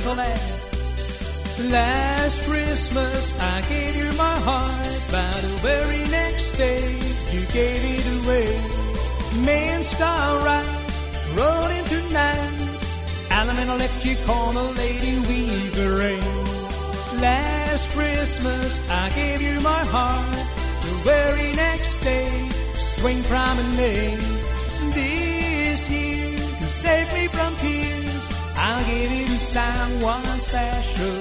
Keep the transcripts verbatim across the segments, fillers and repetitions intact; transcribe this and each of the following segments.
circle that. Last Christmas I gave you my heart, but the very next day you gave it away. Main Star Ride, rolling tonight. Alameda left you corner, Lady Weavering. Last Christmas I gave you my heart, the very next day swing promenade. This year to save me from tears, I'll give it to someone special.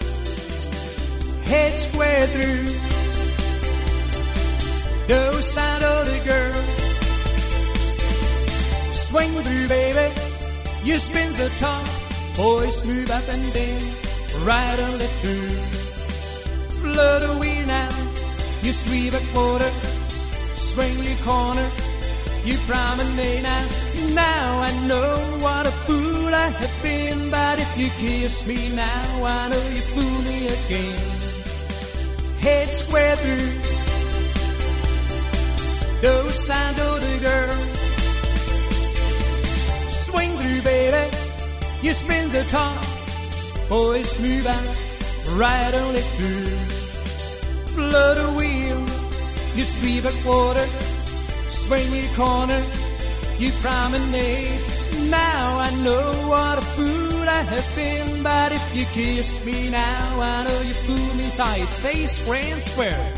Head square through the side of the girl. Swing through, baby, you spin the top. Boys move up and down, right and left through. Float a wheel now, you sweep a quarter. Swing your corner, you promenade now. Now I know what a fool I have been, but if you kiss me now, I know you fool me again. Head square through the side of the girl. Swing through, baby, you spin the top. Boys move out, right on it through. Float a wheel, you sweep a quarter. Swing your corner, you promenade. Now I know what a fool I have been, but if you kiss me now, I know you fool me. Side face, grand square.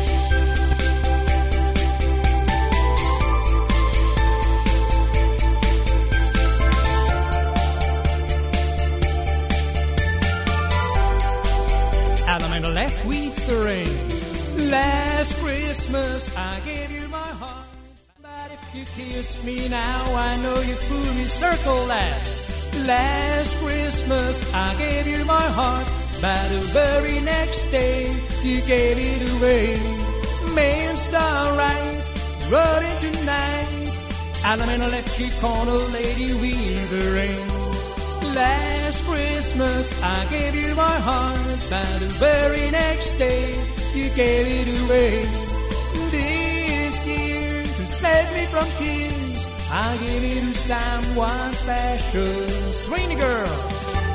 Alameda left we serene. Last Christmas I gave you my heart, but if you kiss me now, I know you fool me. Circle that. Last Christmas I gave you my heart, but the very next day you gave it away. Main Star Ride, rolling tonight. Alameda left you corner, Lady Weavering. Last Christmas I gave you my heart, but the very next day you gave it away. This year to save me from tears, I'll give it to someone special. Swing the girl.